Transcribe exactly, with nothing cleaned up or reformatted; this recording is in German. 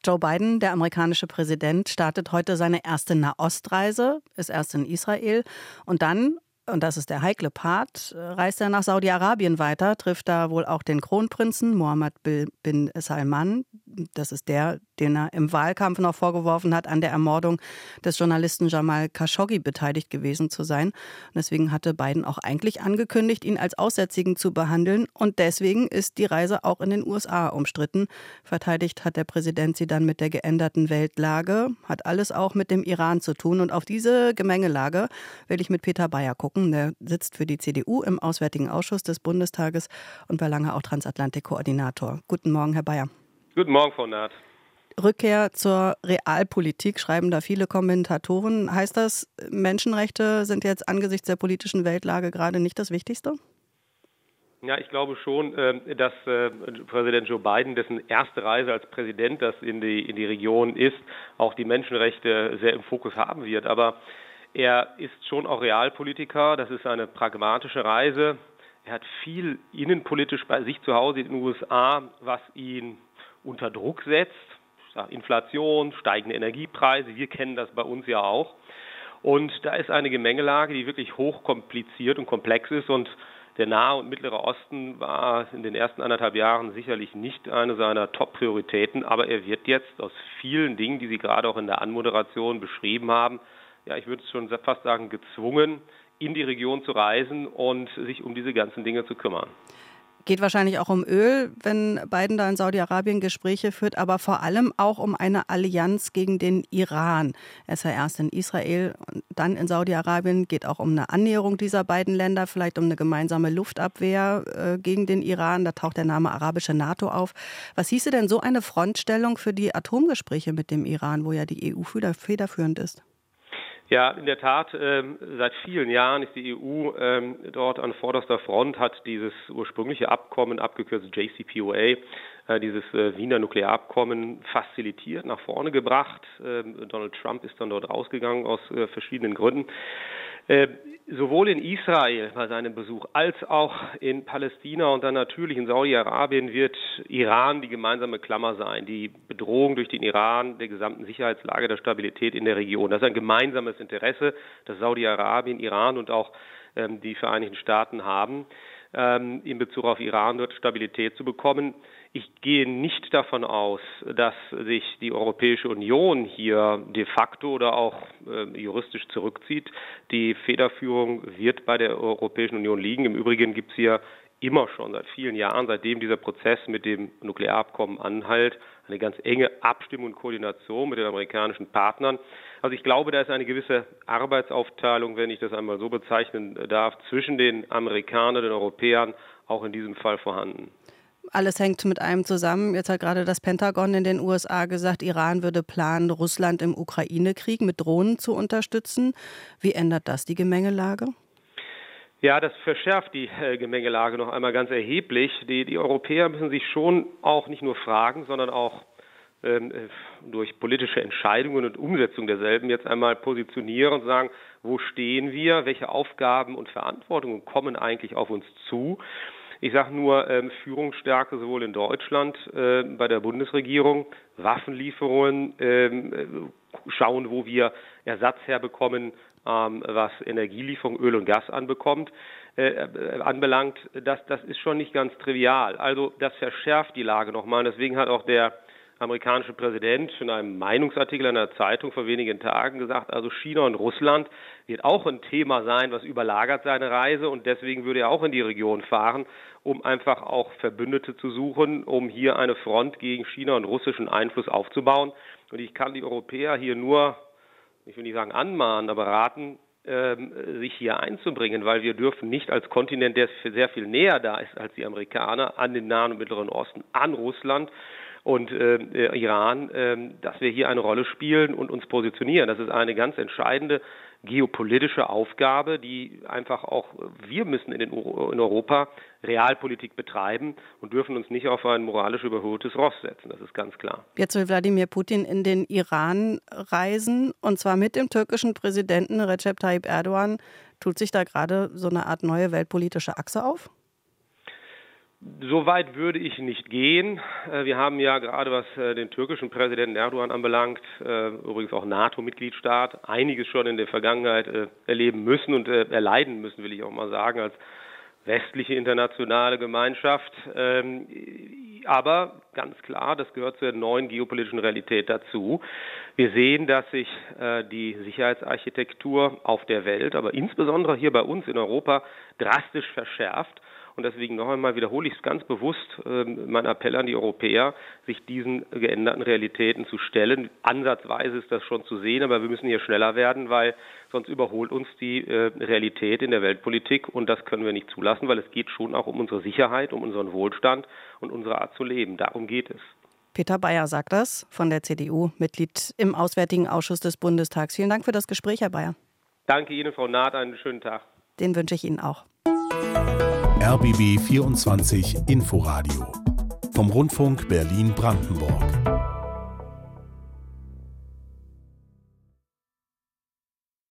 Joe Biden, der amerikanische Präsident, startet heute seine erste Nahostreise, ist erst in Israel und dann, und das ist der heikle Part, reist er nach Saudi-Arabien weiter, trifft da wohl auch den Kronprinzen Mohammed bin Salman. Das ist der, den er im Wahlkampf noch vorgeworfen hat, an der Ermordung des Journalisten Jamal Khashoggi beteiligt gewesen zu sein. Und deswegen hatte Biden auch eigentlich angekündigt, ihn als Aussätzigen zu behandeln. Und deswegen ist die Reise auch in den U S A umstritten. Verteidigt hat der Präsident sie dann mit der geänderten Weltlage. Hat alles auch mit dem Iran zu tun. Und auf diese Gemengelage will ich mit Peter Bayer gucken. Der sitzt für die C D U im Auswärtigen Ausschuss des Bundestages und war lange auch Transatlantik-Koordinator. Guten Morgen, Herr Bayer. Guten Morgen, Frau Naht. Rückkehr zur Realpolitik, schreiben da viele Kommentatoren. Heißt das, Menschenrechte sind jetzt angesichts der politischen Weltlage gerade nicht das Wichtigste? Ja, ich glaube schon, dass Präsident Joe Biden, dessen erste Reise als Präsident das in die, in die Region ist, auch die Menschenrechte sehr im Fokus haben wird. Aber er ist schon auch Realpolitiker. Das ist eine pragmatische Reise. Er hat viel innenpolitisch bei sich zu Hause in den U S A, was ihn unter Druck setzt. Inflation, steigende Energiepreise, wir kennen das bei uns ja auch. Und da ist eine Gemengelage, die wirklich hochkompliziert und komplex ist. Und der Nahe und Mittlere Osten war in den ersten anderthalb Jahren sicherlich nicht eine seiner Top-Prioritäten. Aber er wird jetzt aus vielen Dingen, die Sie gerade auch in der Anmoderation beschrieben haben, ja, ich würde es schon fast sagen, gezwungen, in die Region zu reisen und sich um diese ganzen Dinge zu kümmern. Geht wahrscheinlich auch um Öl, wenn Biden da in Saudi-Arabien Gespräche führt, aber vor allem auch um eine Allianz gegen den Iran. Er ist ja erst in Israel und dann in Saudi-Arabien, geht auch um eine Annäherung dieser beiden Länder, vielleicht um eine gemeinsame Luftabwehr äh, gegen den Iran. Da taucht der Name arabische NATO auf. Was hieße denn so eine Frontstellung für die Atomgespräche mit dem Iran, wo ja die E U federführend ist? Ja, in der Tat, ähm, seit vielen Jahren ist die E U ähm, dort an vorderster Front, hat dieses ursprüngliche Abkommen, abgekürzt J C P O A, äh, dieses äh, Wiener Nuklearabkommen facilitiert, nach vorne gebracht. Ähm, Donald Trump ist dann dort rausgegangen aus äh, verschiedenen Gründen. Äh, sowohl in Israel bei seinem Besuch als auch in Palästina und dann natürlich in Saudi-Arabien wird Iran die gemeinsame Klammer sein. Die Bedrohung durch den Iran, der gesamten Sicherheitslage, der Stabilität in der Region. Das ist ein gemeinsames Interesse, das Saudi-Arabien, Iran und auch ähm, die Vereinigten Staaten haben, ähm, in Bezug auf Iran dort Stabilität zu bekommen. Ich gehe nicht davon aus, dass sich die Europäische Union hier de facto oder auch äh, juristisch zurückzieht. Die Federführung wird bei der Europäischen Union liegen. Im Übrigen gibt es hier immer schon seit vielen Jahren, seitdem dieser Prozess mit dem Nuklearabkommen anhält, eine ganz enge Abstimmung und Koordination mit den amerikanischen Partnern. Also ich glaube, da ist eine gewisse Arbeitsaufteilung, wenn ich das einmal so bezeichnen darf, zwischen den Amerikanern und den Europäern auch in diesem Fall vorhanden. Alles hängt mit einem zusammen. Jetzt hat gerade das Pentagon in den U S A gesagt, Iran würde planen, Russland im Ukraine-Krieg mit Drohnen zu unterstützen. Wie ändert das die Gemengelage? Ja, das verschärft die äh, Gemengelage noch einmal ganz erheblich. Die, die Europäer müssen sich schon auch nicht nur fragen, sondern auch ähm, durch politische Entscheidungen und Umsetzung derselben jetzt einmal positionieren und sagen, wo stehen wir, welche Aufgaben und Verantwortungen kommen eigentlich auf uns zu. Ich sage nur ähm, Führungsstärke sowohl in Deutschland äh, bei der Bundesregierung, Waffenlieferungen, ähm, schauen, wo wir Ersatz herbekommen, ähm, was Energielieferung, Öl und Gas anbekommt, äh, anbelangt. Das, das ist schon nicht ganz trivial. Also das verschärft die Lage nochmal. Deswegen hat auch der amerikanische Präsident in einem Meinungsartikel in einer Zeitung vor wenigen Tagen gesagt, also China und Russland wird auch ein Thema sein, was überlagert seine Reise und deswegen würde er auch in die Region fahren, um einfach auch Verbündete zu suchen, um hier eine Front gegen China und russischen Einfluss aufzubauen. Und ich kann die Europäer hier nur, ich will nicht sagen anmahnen, aber raten, ähm, sich hier einzubringen, weil wir dürfen nicht als Kontinent, der sehr viel näher da ist als die Amerikaner, an den Nahen und Mittleren Osten, an Russland und äh, Iran, äh, dass wir hier eine Rolle spielen und uns positionieren. Das ist eine ganz entscheidende geopolitische Aufgabe, die einfach auch wir müssen in, den, in Europa Realpolitik betreiben und dürfen uns nicht auf ein moralisch überholtes Ross setzen. Das ist ganz klar. Jetzt will Wladimir Putin in den Iran reisen und zwar mit dem türkischen Präsidenten Recep Tayyip Erdogan. Tut sich da gerade so eine Art neue weltpolitische Achse auf? So weit würde ich nicht gehen. Wir haben ja gerade, was den türkischen Präsidenten Erdogan anbelangt, übrigens auch NATO-Mitgliedstaat, einiges schon in der Vergangenheit erleben müssen und erleiden müssen, will ich auch mal sagen, als westliche internationale Gemeinschaft. Aber ganz klar, das gehört zur neuen geopolitischen Realität dazu. Wir sehen, dass sich die Sicherheitsarchitektur auf der Welt, aber insbesondere hier bei uns in Europa, drastisch verschärft. Und deswegen noch einmal wiederhole ich es ganz bewusst, äh, mein Appell an die Europäer, sich diesen geänderten Realitäten zu stellen. Ansatzweise ist das schon zu sehen, aber wir müssen hier schneller werden, weil sonst überholt uns die äh, Realität in der Weltpolitik und das können wir nicht zulassen, weil es geht schon auch um unsere Sicherheit, um unseren Wohlstand und unsere Art zu leben. Darum geht es. Peter Bayer sagt das, von der C D U, Mitglied im Auswärtigen Ausschuss des Bundestags. Vielen Dank für das Gespräch, Herr Bayer. Danke Ihnen, Frau Naht, einen schönen Tag. Den wünsche ich Ihnen auch. R B B vierundzwanzig Inforadio vom Rundfunk Berlin-Brandenburg.